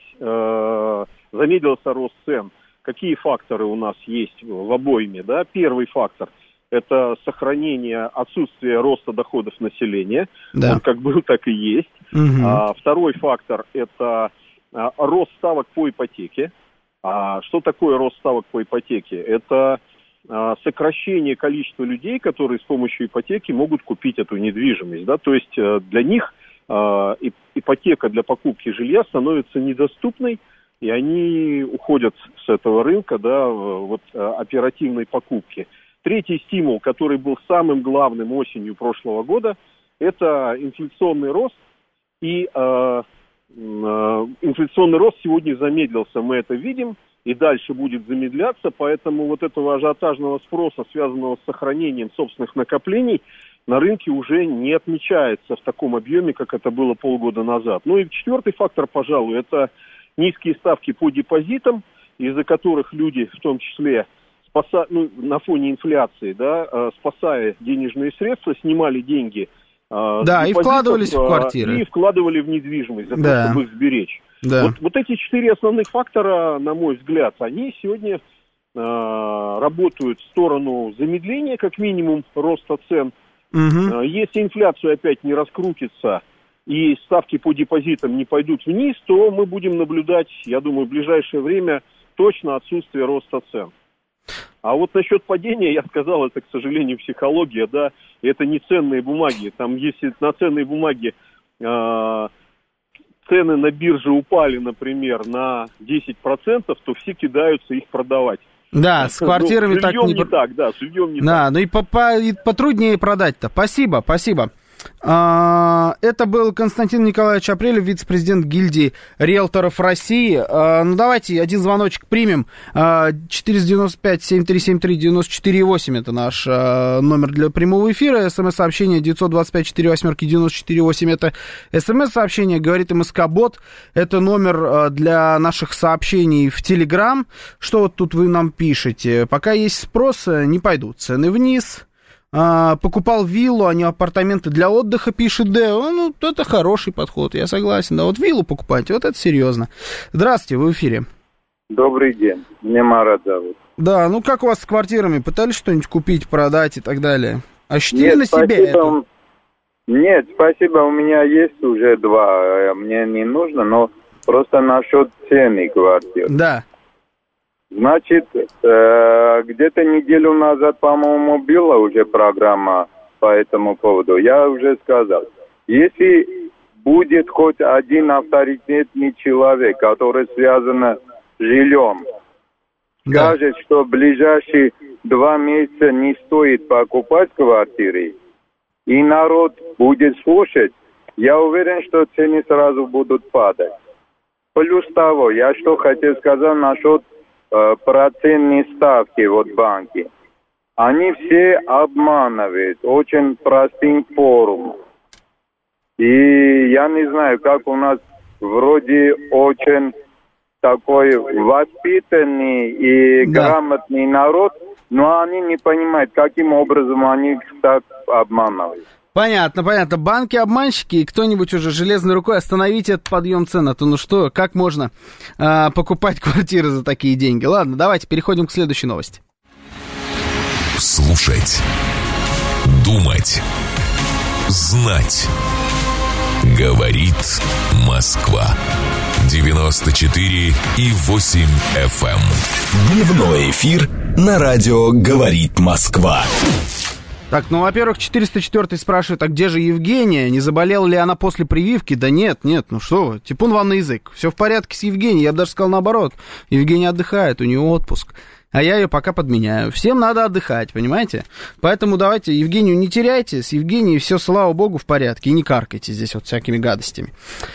замедлился рост цен, какие факторы у нас есть в обойме, да? Первый фактор – это сохранение отсутствия роста доходов населения, да. Он как был, так и есть. Угу. А, второй фактор – это рост ставок по ипотеке. А что такое рост ставок по ипотеке? Это а, сокращение количества людей, которые с помощью ипотеки могут купить эту недвижимость. Да? То есть а, для них а, ипотека для покупки жилья становится недоступной, и они уходят с этого рынка, да, вот, а, оперативной покупки. Третий стимул, который был самым главным осенью прошлого года, это инфляционный рост. И а, инфляционный рост сегодня замедлился, мы это видим, и дальше будет замедляться, поэтому вот этого ажиотажного спроса, связанного с сохранением собственных накоплений, на рынке уже не отмечается в таком объеме, как это было полгода назад. Ну и четвертый фактор, пожалуй, это низкие ставки по депозитам, из-за которых люди, в том числе, спаса... ну, на фоне инфляции, да, спасая денежные средства, снимали деньги. Да, и вкладывались в квартиры. И вкладывали в недвижимость, для да. того, чтобы их сберечь. Да. Вот, вот эти четыре основных фактора, на мой взгляд, они сегодня э, работают в сторону замедления, как минимум, роста цен. Угу. Э, если инфляция опять не раскрутится и ставки по депозитам не пойдут вниз, то мы будем наблюдать, я думаю, в ближайшее время точно отсутствие роста цен. А вот насчет падения, я сказал, это, к сожалению, психология, да, это не ценные бумаги. Там, если на ценные бумаги э, цены на бирже упали, например, на десять процентов, то все кидаются их продавать. Да, с квартирами ну, так не... не так, да, с жильем не да, так. Ну и, по -по и потруднее продать-то. Спасибо, спасибо. А, это был Константин Николаевич Апрелев, вице-президент гильдии риэлторов России. А, ну, давайте один звоночек примем. А, четыреста девяносто пять семь три семь три девяносто четыре восемь это наш а, номер для прямого эфира. СМС-сообщение девятьсот двадцать пять четыре восемь девяносто четыре восемь это СМС-сообщение, говорит МСК-бот. Это номер а, для наших сообщений в Телеграм. Что вот тут вы нам пишете? Пока есть спрос, не пойдут цены вниз. А, покупал виллу, а не апартаменты для отдыха, пишет Део. Ну, это хороший подход, я согласен. Да, вот виллу покупайте, вот это серьезно. Здравствуйте, вы в эфире. Добрый день, меня Марат зовут. Да, ну как у вас с квартирами? Пытались что-нибудь купить, продать и так далее? Ощутили Нет, на себе спасибо. это? Нет, спасибо, у меня есть уже два, мне не нужно, но просто насчет цены квартир. Да. Значит, э, где-то неделю назад, по-моему, была уже программа по этому поводу. Я уже сказал, если будет хоть один авторитетный человек, который связан с жильем, да. скажет, что в ближайшие два месяца не стоит покупать квартиры, и народ будет слушать, я уверен, что цены сразу будут падать. Плюс того, я что хотел сказать насчет процентные ставки вот банки. Они все обманывают очень простым форумом. И я не знаю, как у нас вроде очень такой воспитанный и да. грамотный народ, но они не понимают, каким образом они так обманывают. Понятно, понятно. Банки-обманщики, и кто-нибудь уже железной рукой остановите этот подъем цен. А то ну что, как можно а, покупать квартиры за такие деньги? Ладно, давайте переходим к следующей новости. Слушать. Думать. Знать. Говорит Москва. девяносто четыре и восемь эф эм. Дневной эфир на радио «Говорит Москва». Так, ну, во-первых, четыреста четвёртый спрашивает, а где же Евгения? Не заболела ли она после прививки? Да нет, нет, ну что вы, типун вам на язык. Все в порядке с Евгенией, я бы даже сказал наоборот. Евгения отдыхает, у нее отпуск. А я ее пока подменяю. Всем надо отдыхать, понимаете? Поэтому давайте Евгению не теряйте. С Евгенией все, слава богу, в порядке. И не каркайте здесь вот всякими гадостями.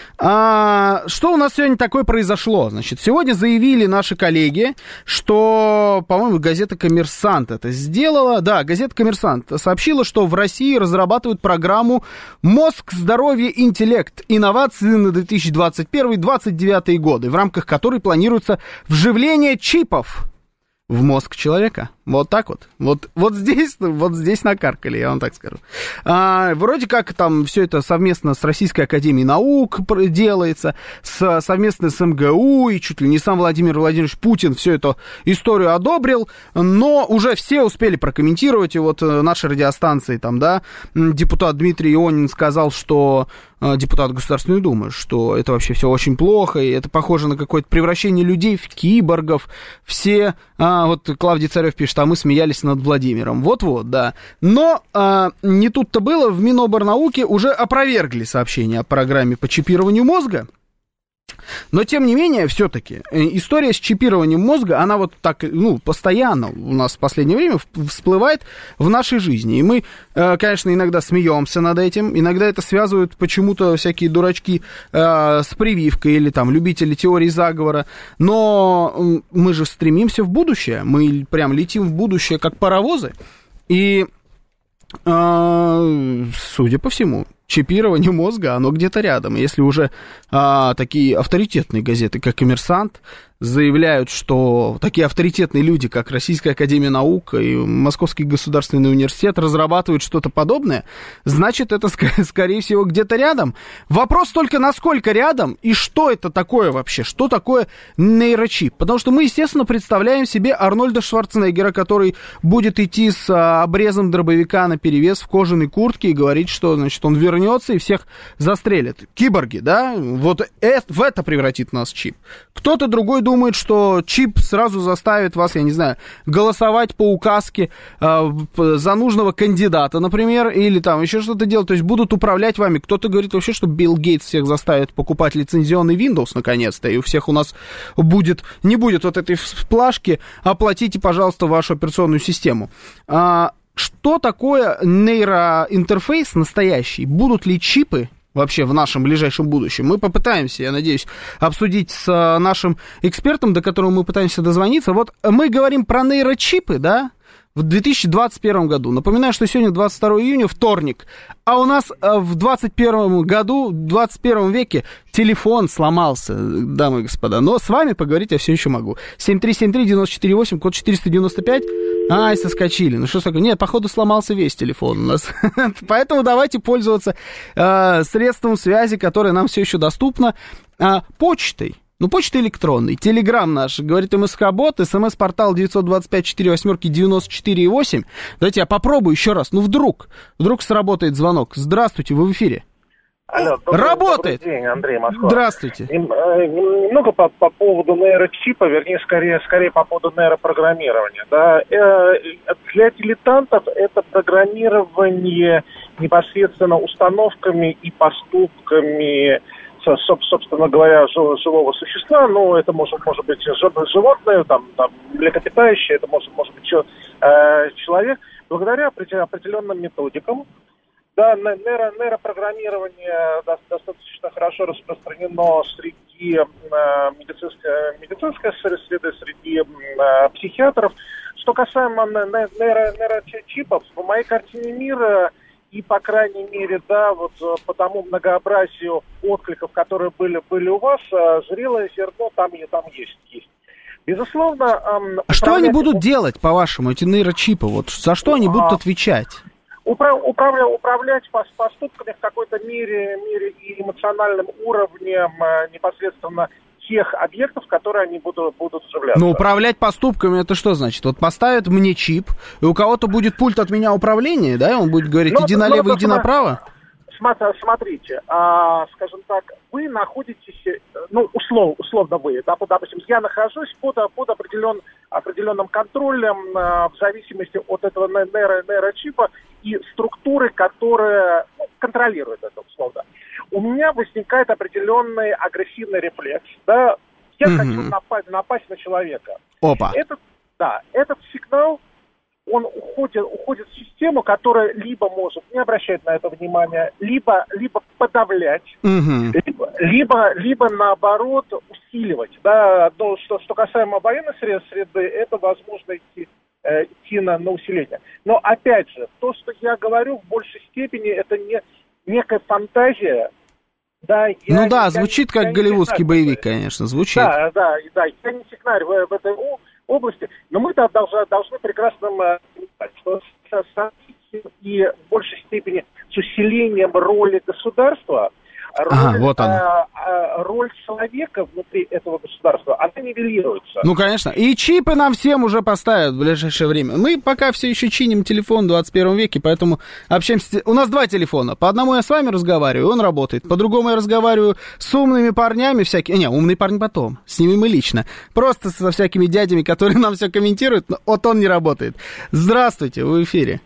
А, что у нас сегодня такое произошло? Значит, сегодня заявили наши коллеги, что, по-моему, газета «Коммерсант» это сделала. Да, газета «Коммерсант» сообщила, что в России разрабатывают программу «Мозг, здоровье, интеллект. Инновации на две тысячи двадцать первый — две тысячи двадцать девятый годы», в рамках которой планируется вживление чипов в мозг человека. Вот так вот. Вот, вот здесь, вот здесь накаркали, я вам так скажу. А, вроде как там все это совместно с Российской Академией Наук делается, с, совместно с эм гэ у, и чуть ли не сам Владимир Владимирович Путин всю эту историю одобрил, но уже все успели прокомментировать, и вот наши радиостанции там, да, депутат Дмитрий Ионин сказал, что депутат Государственной Думы, что это вообще все очень плохо, и это похоже на какое-то превращение людей в киборгов. Все, а, вот Клавдий Царев пишет, а мы смеялись над Владимиром. Вот-вот, да. Но а, не тут-то было, в Миноборнауке уже опровергли сообщение о программе по чипированию мозга. Но, тем не менее, все-таки история с чипированием мозга, она вот так, ну, постоянно у нас в последнее время всплывает в нашей жизни. И мы, конечно, иногда смеемся над этим, иногда это связывают почему-то всякие дурачки э, с прививкой или там любители теории заговора. Но мы же стремимся в будущее, мы прям летим в будущее как паровозы. И... судя по всему, чипирование мозга, оно где-то рядом. Если уже а, такие авторитетные газеты, как «Коммерсант», заявляют, что такие авторитетные люди, как Российская академия наук и Московский государственный университет, разрабатывают что-то подобное, значит, это, ск- скорее всего, где-то рядом. Вопрос только, насколько рядом и что это такое вообще, что такое нейрочип. Потому что мы, естественно, представляем себе Арнольда Шварценеггера, который будет идти с а, обрезом дробовика наперевес в кожаной куртке и говорить, что, значит, он вернется и всех застрелит. Киборги, да? Вот это, в это превратит нас чип. Кто-то другой думает, что чип сразу заставит вас, я не знаю, голосовать по указке э, за нужного кандидата, например, или там еще что-то делать, то есть будут управлять вами. Кто-то говорит вообще, что Билл Гейтс всех заставит покупать лицензионный Windows наконец-то, и у всех у нас будет, не будет вот этой плашки «Оплатите, пожалуйста, вашу операционную систему». А, что такое нейроинтерфейс настоящий? Будут ли чипы вообще в нашем ближайшем будущем? Мы попытаемся, я надеюсь, обсудить с нашим экспертом, до которого мы пытаемся дозвониться. Вот мы говорим про нейрочипы, да, в две тысячи двадцать первом году. Напоминаю, что сегодня двадцать второго июня, вторник, а у нас в двадцать первом году, в двадцать первом веке телефон сломался, дамы и господа. Но с вами поговорить я все еще могу. семь три семь три девять четыре восемь, код четыреста девяносто пять. Ай, соскочили. Ну что такое? Нет, походу сломался весь телефон у нас. Поэтому давайте пользоваться э, средством связи, которое нам все еще доступно, э, почтой. Ну, почта электронной. Телеграм наш, говорит МСК-бот, СМС-портал девять два пять четыре восемь девяносто четыре восемь. Давайте я попробую еще раз. Ну, вдруг, вдруг сработает звонок. Здравствуйте, вы в эфире. Алло, добрый, Работает. Добрый день, Андрей, Москва. Здравствуйте. Немного по, по поводу нейрочипа, вернее, скорее, скорее по поводу нейропрограммирования. Да. Для дилетантов это программирование непосредственно установками и поступками, собственно говоря, живого существа. Ну, это может, может быть животное, там, там, млекопитающее, это может, может быть человек. Благодаря определенным методикам, да, нейро, нейропрограммирование достаточно хорошо распространено среди э, медицинской, медицинской среды, среди э, психиатров. Что касаемо нейро, нейрочипов, в моей картине мира и, по крайней мере, да, вот по тому многообразию откликов, которые были, были у вас, зрелое зерно там, и, там есть, есть. Безусловно... Эм, а что они будут делать, по-вашему, эти нейрочипы? Вот за что они будут отвечать? Управ, управля, управлять поступками в какой-то мере, мере и эмоциональным уровнем э, непосредственно тех объектов, в которые они будут, будут вживляться. Но управлять поступками, это что значит? Вот поставят мне чип, и у кого-то будет пульт от меня управления, да, и он будет говорить, иди налево, иди направо? Смотрите, а, скажем так, вы находитесь, ну, услов, условно вы, да, допустим, я нахожусь под, под определен, определенным контролем а, в зависимости от этого нейро, нейрочипа и структуры, которая, ну, контролирует это, условно. У меня возникает определенный агрессивный рефлекс, да, я mm-hmm. хочу напасть, напасть на человека. Опа. Этот, да, этот сигнал, он уходит, уходит в систему, которая либо может не обращать на это внимания, либо, либо подавлять, mm-hmm. либо, либо, либо наоборот усиливать. Да, но что, что касаемо военной среды, это возможно идти, э, идти на, на усиление. Но опять же, то, что я говорю, в большей степени это не некая фантазия. Да, я, ну да, я, звучит я, как я голливудский боевик, конечно, звучит. Да, да, да, я не технарь в, в этой области, но мы да, должны, должны прекрасно понимать, что с и в большей степени с усилением роли государства, роль, ага, вот оно. А, а, роль человека внутри этого государства, она нивелируется. Ну, конечно. И чипы нам всем уже поставят в ближайшее время. Мы пока все еще чиним телефон в двадцать первом веке, поэтому общаемся... У нас два телефона. По одному я с вами разговариваю, он работает. По другому я разговариваю с умными парнями всякими... Не, умные парни потом. С ними мы лично. Просто со всякими дядями, которые нам все комментируют, но вот он не работает. Здравствуйте, вы в эфире.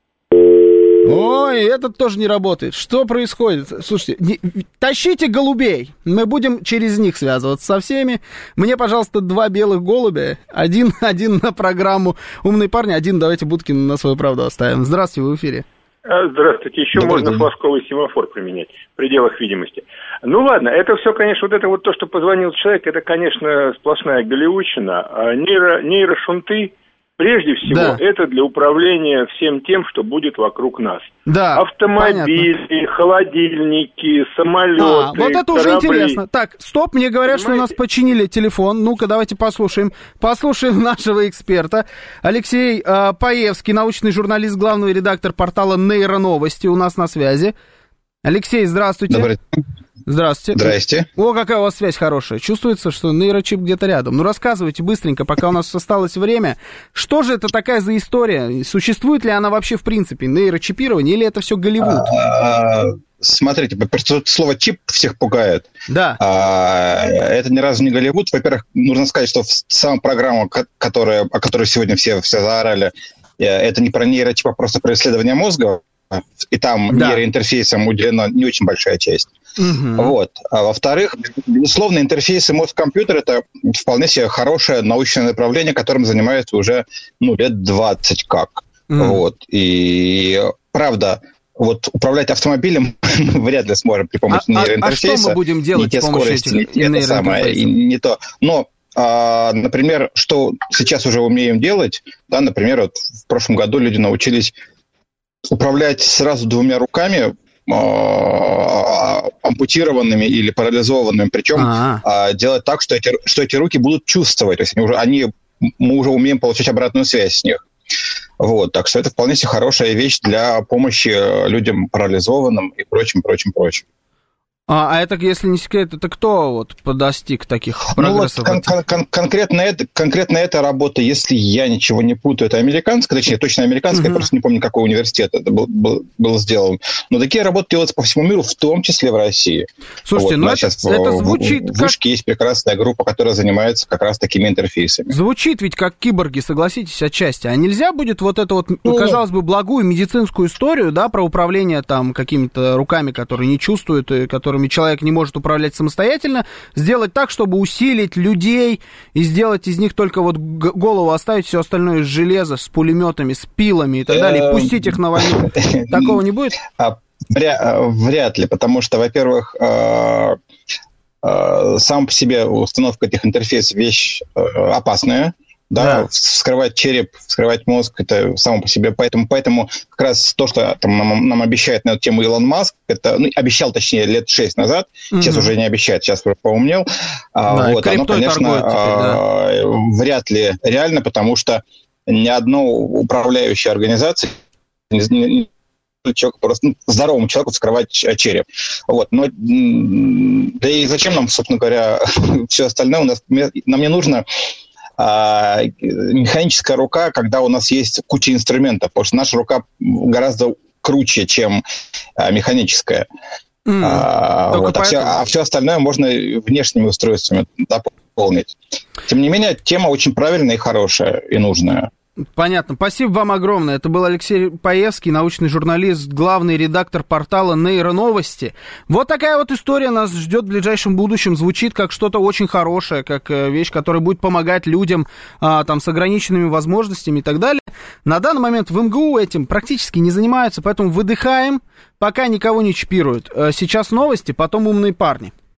Ой, этот тоже не работает. Что происходит? Слушайте, не, тащите голубей. Мы будем через них связываться со всеми. Мне, пожалуйста, два белых голубя. Один, один на программу «Умные парни», один давайте Будкина на свою правду оставим. Здравствуйте, вы в эфире. Здравствуйте. Еще Добрый можно день. Флажковый семафор применять в пределах видимости. Ну ладно, это все, конечно, вот это вот то, что позвонил человек, это, конечно, сплошная голливудщина. Нейро, нейрошунты, Прежде всего, да. это для управления всем тем, что будет вокруг нас. Да, автомобили, понятно. Холодильники, самолеты, а, вот это корабли. Уже интересно. Так, стоп, мне говорят, Понимаете? Что у нас починили телефон. Ну-ка, давайте послушаем. Послушаем нашего эксперта. Алексей э, Паевский, научный журналист, главный редактор портала «Нейроновости» у нас на связи. Алексей, здравствуйте. Добрый день. Здравствуйте. Здрасте. О, какая у вас связь хорошая. Чувствуется, что нейрочип где-то рядом. Ну, рассказывайте быстренько, пока у нас осталось время. Что же это такая за история? Существует ли она вообще в принципе, нейрочипирование, или это все Голливуд? Смотрите, слово «чип» всех пугает. Да. А, это ни разу не Голливуд. Во-первых, нужно сказать, что сама программа, которая, о которой сегодня все, все заорали, это не про нейрочип, а просто про исследование мозга. И там да. нейроинтерфейсам уделена не очень большая часть. Угу. Вот. А во-вторых, безусловно, интерфейсы мозг-компьютер – это вполне себе хорошее научное направление, которым занимается уже ну, лет двадцать как. Угу. Вот. И правда, вот управлять автомобилем мы вряд ли сможем при помощи а, нейроинтерфейса. А что мы будем делать не с помощью скорости, этих не, это самое, и не то. Но а, например, что сейчас уже умеем делать, да, например, вот в прошлом году люди научились управлять сразу двумя руками, э, ампутированными или парализованными, причем э, делать так, что эти, что эти руки будут чувствовать, то есть они уже, они, мы уже умеем получать обратную связь с них. Вот, так что это вполне себе хорошая вещь для помощи людям парализованным и прочим, прочим, прочим. А, а это, если не секрет, это кто вот достиг таких прогрессов? Ну, вот кон- кон- конкретно, это, конкретно эта работа, если я ничего не путаю, это американская, точнее, точно американская, uh-huh. я просто не помню, какой университет это был, был, был сделан. Но такие работы делаются по всему миру, в том числе в России. Слушайте, вот, ну это, сейчас это в, звучит в, в Вышке как... есть прекрасная группа, которая занимается как раз такими интерфейсами. Звучит ведь как киборги, согласитесь, отчасти. А нельзя будет вот эту вот, ну, казалось бы, благую медицинскую историю, да, про управление там какими-то руками, которые не чувствуют, и которыми человек не может управлять самостоятельно, сделать так, чтобы усилить людей и сделать из них только вот голову, оставить все остальное из железа, с пулеметами, с пилами и так далее, и пустить их на войну. Такого не будет? Вряд ли, потому что, во-первых, сам по себе установка этих интерфейсов вещь опасная. Да, да, вскрывать череп, вскрывать мозг, это само по себе. Поэтому, поэтому как раз то, что там, нам, нам обещает на эту тему Илон Маск, это, ну, обещал, точнее, лет шесть назад, mm-hmm. сейчас уже не обещает, сейчас уже поумнел. Да, вот, оно, конечно, теперь, да. вряд ли реально, потому что ни одно управляющая организация не человеку, просто ну, здоровому человеку вскрывать череп. Вот. Но, да и зачем нам, собственно говоря, все остальное? У нас, нам не нужно а, механическая рука, когда у нас есть куча инструментов, потому что наша рука гораздо круче, чем а, механическая. Mm, а, вот, а, все, а все остальное можно внешними устройствами дополнить. Тем не менее, тема очень правильная и хорошая, и нужная. Понятно. Спасибо вам огромное. Это был Алексей Паевский, научный журналист, главный редактор портала «Нейроновости». Вот такая вот история нас ждет в ближайшем будущем. Звучит как что-то очень хорошее, как вещь, которая будет помогать людям а, там, с ограниченными возможностями и так далее. На данный момент в эм гэ у этим практически не занимаются, поэтому выдыхаем, пока никого не чипируют. Сейчас новости, потом умные парни.